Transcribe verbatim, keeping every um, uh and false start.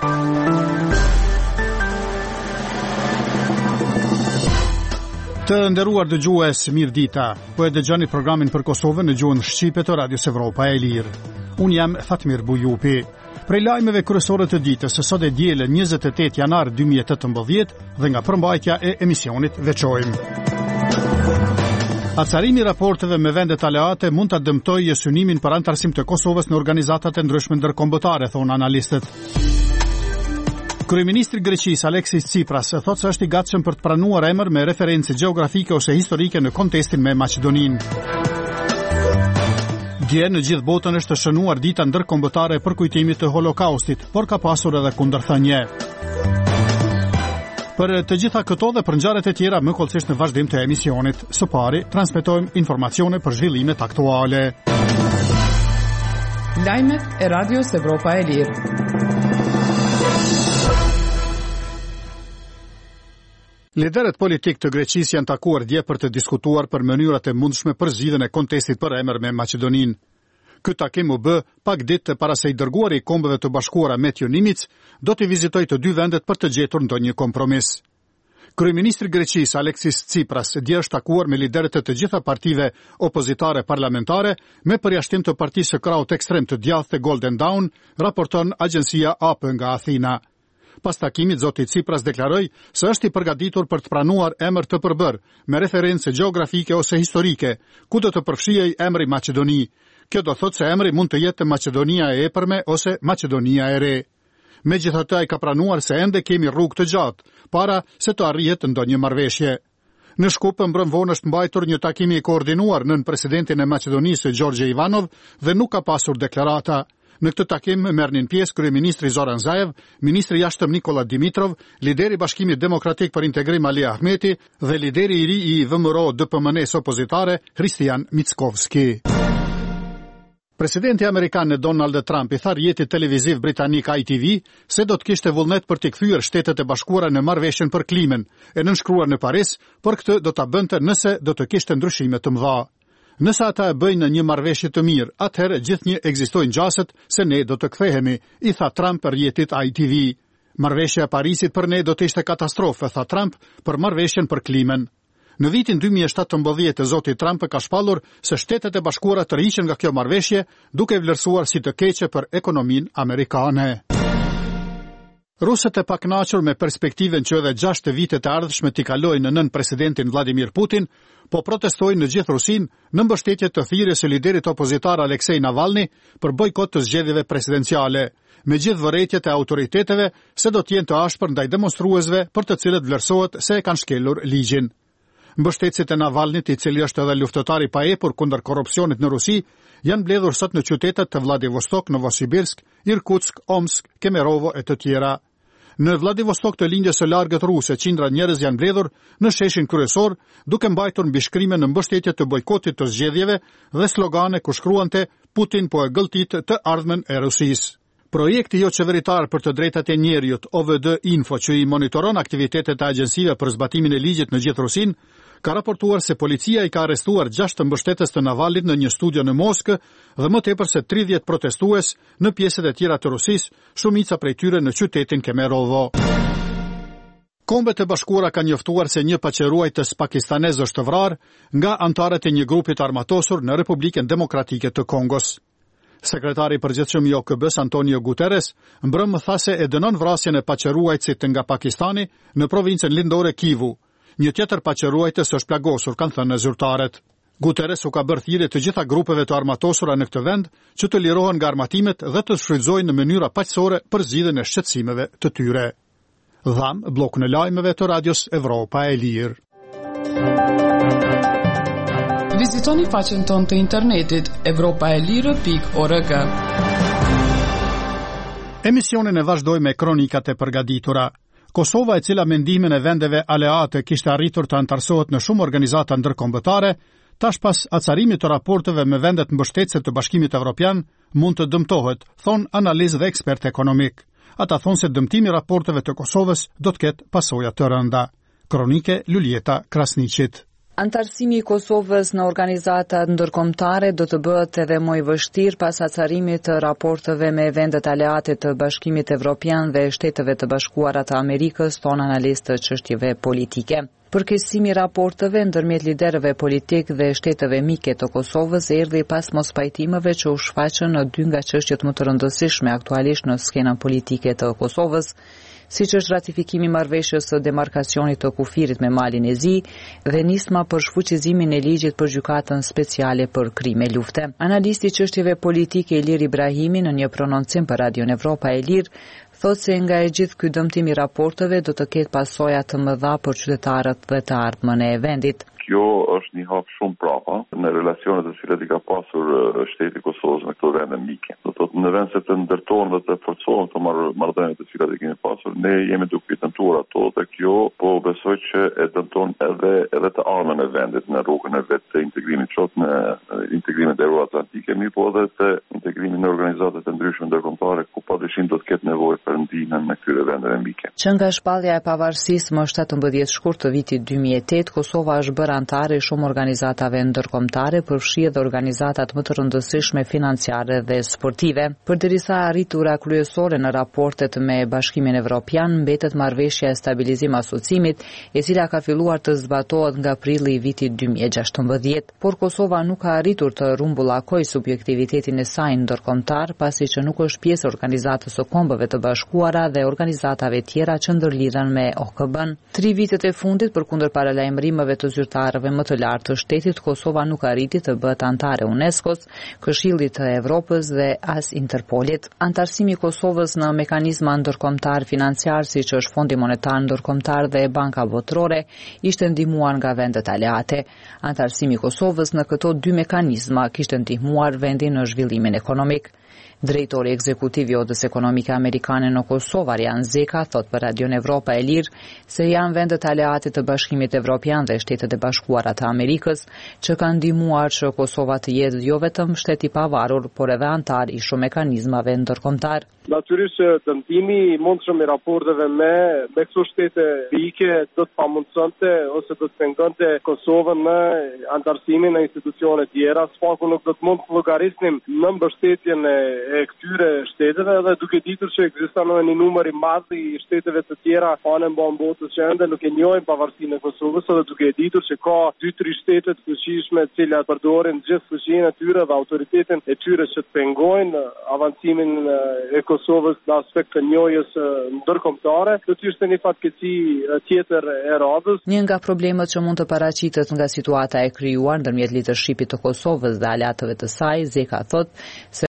Të nderuar dëgjues, mirëdita. Po e dëgjoni programin për Kosovën në gjuhën shqipe të Radios Evropa e Lirë. Unë jam Fatmir Bujupi. Prej lajmeve kryesore të ditës, sot e diele njëzet e tetë janar dy mijë e tetëmbëdhjetë dhe nga përmbajtja e emisionit veçojmë. Acarimi raporteve me vendet aleate mund ta dëmtojë synimin për antarësim të Kosovës në organizatat e ndryshme ndërkombëtare, thonë analistët. Kryeministri i Greqisë Aleksis Tsipras thotë se është i gatshëm për të pranuar emër me referencë gjeografike ose historike në kontestin me Maqedoninë. Dje në gjithë botën është shënuar dita ndërkombëtare për kujtimin të Holokaustit, por ka pasur edhe kundërthënie. Për të gjitha këto dhe për ngjarjet e tjera më kollësisht në vazhdim të emisionit. Së pari transmetojmë informacione për zhvillimet aktuale. Lajmet e Radios Evropa e Lirë. Liderët politik të Greqisë janë takuar dje për të diskutuar për mënyrat e mundshme për zgjidhjen e kontestit për emër me Maqedoninë. Ky takim u bë pak ditë para se i dërguari i Kombeve të Bashkuara Metjo Nimic do të vizitojë të dy vendet për të gjetur ndonjë kompromis. Kryeministri i Greqisë Aleksis Tsipras dje është takuar me liderët e të gjitha partive opozitare parlamentare me përjashtim të partisë së krahut ekstrem të djathtë Golden Dawn, raporton agjencia A P nga Athina. Pas takimit, zoti Tsipras deklaroi se është i përgatitur për të pranuar emër të përbër me referencë gjeografike ose historike, ku do të përfshihej emri Maqedoni. Kjo do thotë se emri mund të jetë Maqedonia e Epërme ose Maqedonia e Re. Megjithatë, ai ka pranuar se ende kemi rrugë të gjatë para se të arrihet ndonjë marrëveshje. Në Shkup mbrëm vonë është mbajtur një takim i koordinuar nën presidentin e Maqedonisë Gjorgje Ivanov dhe nuk ka pasur deklarata. Në këtë takim merrnin pjesë kryeministri Zoran Zaev, ministri i jashtëm Nikola Dimitrov, lideri i Bashkimit Demokratik për Integrim Ali Ahmeti dhe lideri i ri i V M R O D P M N-s opozitare Hristijan Mickovski. Presidenti amerikan Donald Trump i tha rjetit televiziv britanik I T V se do të kishte vullnet për të kthyer Shtetet e Bashkuara në marrëveshjen për klimën, e nënshkruar në Paris, por këtë do ta bënte nëse do të kishte ndryshime të mëdha. Nëse ata e bëjnë në një marrëveshje të mirë, atëherë gjithnjë ekzistojnë ngjaset se ne do të kthehemi, i tha Trump rjetit I T V. Marrëveshja e Parisit për ne do të ishte katastrofë, tha Trump për marrëveshjen për klimën. Në vitin dy mijë e shtatëmbëdhjetë zoti Trump ka shpallur se Shtetet e Bashkuara të rriqen nga kjo marrëveshje, duke vlerësuar si të keqe për ekonominë amerikane. Rusët e pakënaqur me perspektiven që edhe gjashtë vitet e ardhshme t'i kalojnë nën presidentin Vladimir Putin, po protestojnë në gjithë Rusinë në mbështetje të thirrjes së liderit opozitar Aleksej Navalny për bojkot të zgjedhjeve presidenciale, me gjithë vërejtjet e autoriteteve se do të jenë të ashpër ndaj demonstruesve për të cilët vlerësohet se e kanë shkelur ligjin. Mbështetësit e Navalnyt, i cili është edhe luftëtar i paepur kundër korrupsionit në Rusi, janë mbledhur sot në qytetet të Vladivostok, Novosibirsk, Irkutsk, Omsk, Kemerovo e të tjera. Në Vladivostok të lindjes së largët ruse, qindra njerëz janë mbledhur në sheshin kryesor, duke mbajtur mbishkrime në mbështetje të bojkotit të zgjedhjeve dhe slogane ku shkruante Putin po e gëlltit të ardhmen e Rusisë. Projekti jo qeveritar për të drejtat e njerëzit O V D Info, që i monitoron aktivitetet e agjensive për zbatimin e ligjit në gjithë Rusinë, ka raportuar se policia i ka arrestuar gjashtë mbështetës të Navalnit në një studio në Moskë dhe më tepër se tridhjetë protestues në pjesët e tjera të Rusisë, shumica prej tyre në qytetin Kemerovo. Kombet e Bashkuara kanë njoftuar se një paqëruajtës pakistanez është vrarë nga antarët e një grupi të armatosur në Republikën Demokratike të Kongos. Sekretari i përgjithshëm i O K B-s Antonio Guterres mbrëmë tha se e dënon vrasjen e paqëruajtësit nga Pakistani në provincën lindore Kivu. Një tjetër paqëruajtës është plagosur, kanë thënë zyrtarët. Guterres u ka bërë thirrje të gjitha grupeve të armatosura në këtë vend që të lirohen nga armatimet dhe të shfrytëzojnë në mënyra paqësore për zgjidhjen e shqetësimeve të tyre. Dham bllokun e lajmeve të Radios Evropa e Lirë. Vizitoni faqen tonë të internetit evropa e lirë pikë org. Emisionin e vazhdoj me kronikat e përgatitura. Kosova, e cila me ndihmën e vendeve aleate kishte arritur të antarësohet në shumë organizata ndërkombëtare, tash pas acarimit të raporteve me vendet mbështetëse të Bashkimit Evropian, mund të dëmtohet, thon analizë dhe ekspert ekonomik. Ata thonë se dëmtimi i raporteve të Kosovës do të ketë pasoja të rënda. Kronike Luljeta Krasniqit. Antarësimi i Kosovës në organizata ndërkombëtare do të bëhet edhe më i vështirë pas acarimit të raporteve me vendet aleate të Bashkimit Evropian dhe Shteteve të Bashkuara të Amerikës, thonë analistë të çështjeve politike. Përkeqësimi i raporteve ndërmjet liderëve politik dhe shteteve mike të Kosovës erdhi pas mospajtimeve që u shfaqën në dy nga çështjet më të rëndësishme aktualisht në skenën politike të Kosovës, siç është ratifikimi i marrëveshjes së demarkacionit të kufirit me Malin e Zi dhe nisma për shfuqizimin e ligjit për gjykatën speciale për krime lufte. Analisti i çështjeve politike Ilir Ibrahimi në një prononcim për Radion Evropa e Lirë thotë se nga e gjithë ky dëmtim i raporteve do të ketë pasoja të mëdha për qytetarët dhe të ardhmën e vendit. Kjo është një hap shumë prapa në relacionet të cilat i ka pasur shteti i Kosovës me këto vende mike. Do të thotë në vend se të ndërtohen dhe të forcohen këto marrëdhënie të cilat i kemi pasur, ne jemi duke i tentuar ato dhe kjo po besoj që e dëmton edhe edhe të ardhmen e vendit në rrugën e vet të integrimit qoftë në integrimin euroatlantike, mi po edhe të integrimin në organizata të ndryshme ndërkombëtare ku padyshim do të ketë nevojë për ndihmën me këtyre vendeve mike. Që nga shpallja e pavarësisë më shtatëmbëdhjetë shkurt të vitit dy mijë e tetë, Kosova është bërë antare shumë organizatave ndërkombëtare, përfshi edhe organizatat më të rëndësishme financiare dhe sportive. Përderisa arritura kryesore në raportet me Bashkimin Evropian, mbetet marrëveshja e stabilizim asocimit, e cila ka filluar të zbatohet nga prilli i vitit dy mijë e gjashtëmbëdhjetë, por Kosova nuk ka arritur të rumbullakojë subjektivitetin e saj ndërkombëtar, pasi që nuk është pjesë e Organizatës së Kombeve të Bashkuara dhe organizatave tjera që ndërlidhen me O K B-n. Tri vitet e fundit përkundër paralajmërimeve të zyrtarëve më të lartë të shtetit, Kosova nuk arriti të bëhet antare UNESCO-s, Këshillit të Evropës dhe as Interpolit. Antarësimi i Kosovës në mekanizma ndërkombëtar financiar, siç është Fondi Monetar Ndërkombëtar dhe Banka Botërore, ishte ndihmuar nga vendet aleate. Antarësimi i Kosovës në këto dy mekanizma kishte ndihmuar vendin në zhvillimin ekonomik. Drejtori ekzekutiv i Odës Ekonomike Amerikane në Kosovë, Arjan Zeka, thot për Radion Evropa e Lirë se janë vendet aleate të Bashkimit Evropian dhe Shtetet e Bashkuara të Amerikës që kanë ndihmuar që Kosova të jetë jo vetëm shtet i pavarur, por edhe antar i shumë mekanizmave ndërkombëtar. Natyrisht që dëmtimi i mundshëm i raporteve me me këto shtete mike do të pamundësonte ose do të pengonte Kosovën në antarësimin e institucione tjera, s'paku nuk do të mund të llogarisnim në mbështetjen e, e këtyre shteteve dhe duke ditur që ekziston një numër i madh i shteteve të tjera anë mban botës që ende nuk e njohin pavarësinë e Kosovës, dhe duke ditur që ka dy tre shtete të fuqishme të cilat përdorin gjithë fuqinë e tyre dhe autoritetin e tyre që të pengojnë avancimin e Kosovës në aspekt të njohjes ndërkombëtare, do të ishte një fatkeqësi tjetër e radhës. Një nga problemet që mund të paraqitet nga situata e krijuar ndërmjet leadershipit të Kosovës dhe aleatëve të saj, Zeka thot se